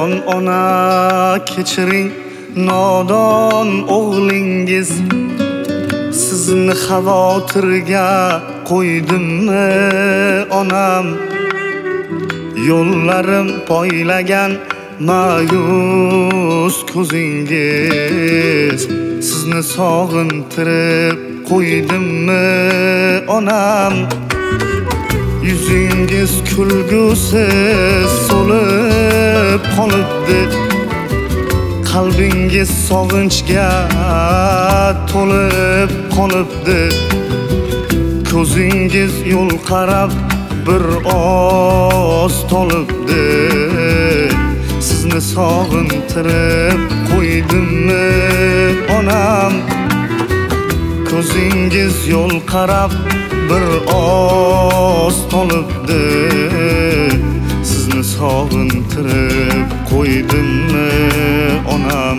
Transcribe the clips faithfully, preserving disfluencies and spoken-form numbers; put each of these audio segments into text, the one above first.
Jon ona kechiring nodon o'g'lingiz, sizni xavotirga qo'ydimmi onam? Yo'llarim poylagan ma'yus ko'zingiz, sizni sog'intirib qo'ydimmi onam? Yüzüngiz kulgusiz so'lib qolibdi, qalbingiz sog'inchga to'lib qolibdi. Ko'zingiz yo'l qarab bir oz tolibdi, sizni sog'intirib qo'ydimmi onam? Ko'zingiz yo'l qarab bir oz tolibdi, sizni sog'intirib qo'ydimmi onam?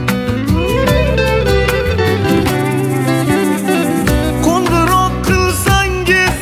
Qo'ng'iroq qilsangiz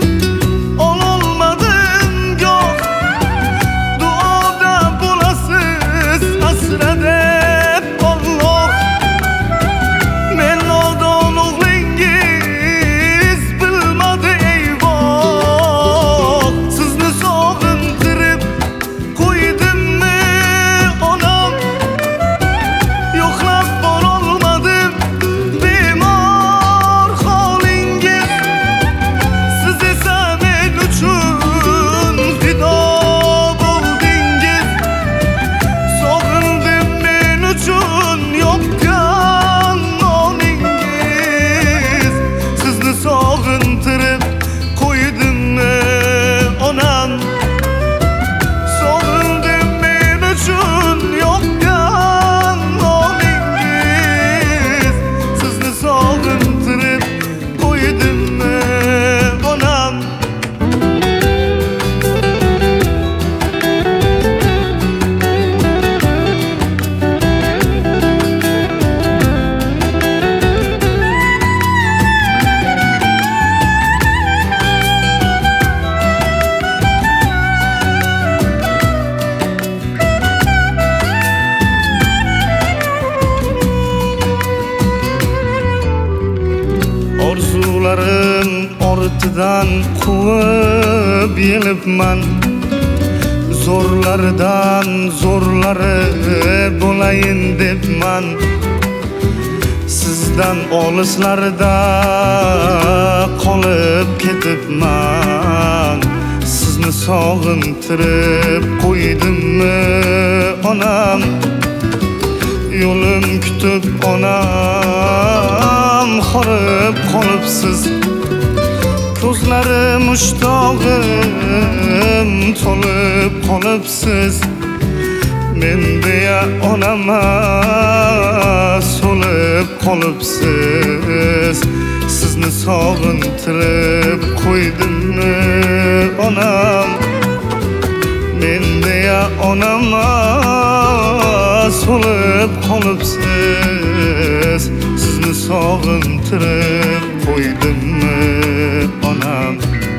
ololmadim goh, duoda bo'lasiz asra deb Alloh. Men nodon o'g'lingiz bilmadi eyvoh, sizni sog'intirib qo'ydimmi onam? Yo'qlab borolmadim bemor holingiz, siz esa men uchun fido bo'ldingiz. Sog'indim men uchun yoqqan noningiz, sizni sog'intirib qo'ydimmi onam? Sog'indim men uchun yoqqan noningiz, sizni sog'intirib qo'ydimmi onam? Orzularim ortidan quvib yelibman, zo'rlardan zo'rlari bo'layin debman. Sizdan olislarda qolib ketibman, sizni sog'intirib qo'ydimmi onam? Yo'lim kutib onam horib qolibsiz, ko'zlarim mushtog'im to'lib qolibsiz. Men deya onama so'lib qolibsiz, sizni sog'intirib qo'ydimmi onam? Men deya onama so'lib qolibsiz, sizni sog'intirib qo'ydimmi onam?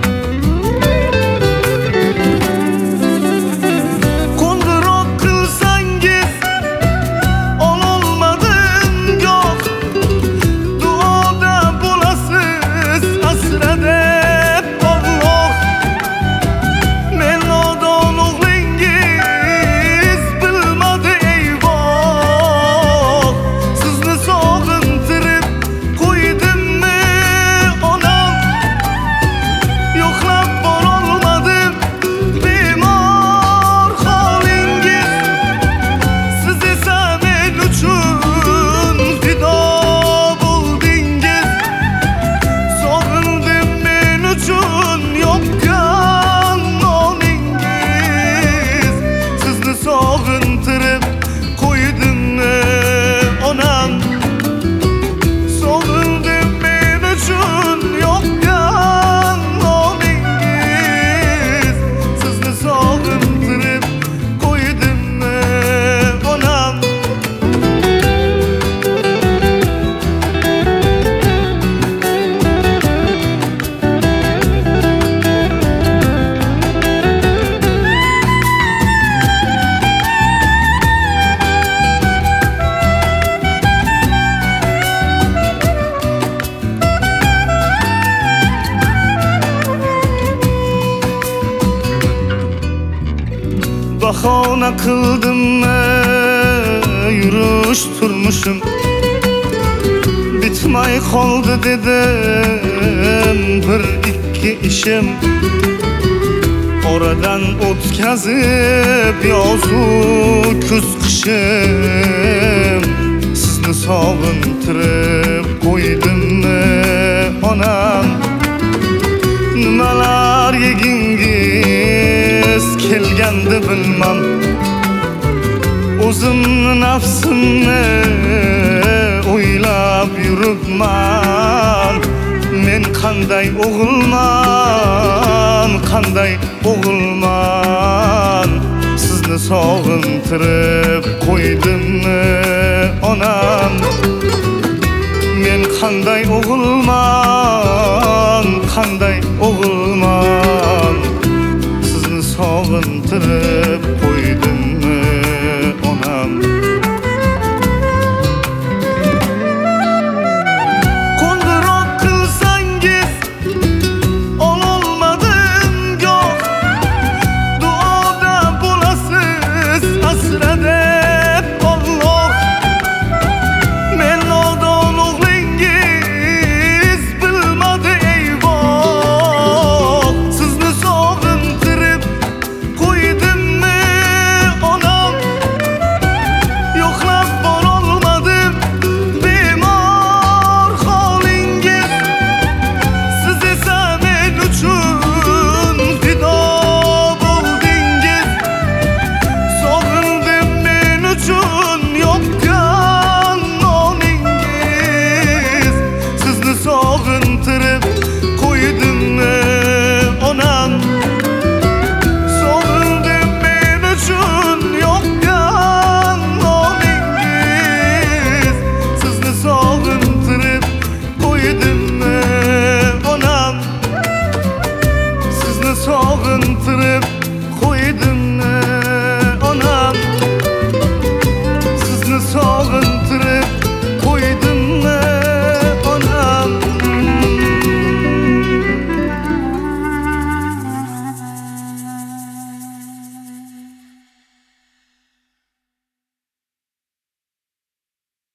Qo'ng'iroq qilsangiz ololmadim goh, duoda bo'lasiz asra deb Alloh. Men nodon o'g'lingiz bilmadi eyvoh, sizni sog'intirib qo'ydimmi onam? ona kıldım yürüyüş turmuşum. Bitmay kaldı dedim bir iki işim. Oradan o'tkazib yozu kuz qishim. Sizni sog'intirib qo'ydimmi onam? Nimalar yegingiz kelgandi bilmam. O'zimni nafsimni o'ylab yuribman. Men qanday o'g'ilman, qanday o'g'ilman? Sizni sog'intirib qo'ydimmi onam? Men qanday o'g'ilman, qanday o'g'ilman? Sizni sog'intirib qo'ydimmi onam? Qo'ng'iroq qilsangiz ololmadim goh, duoda bo'lasiz asrada.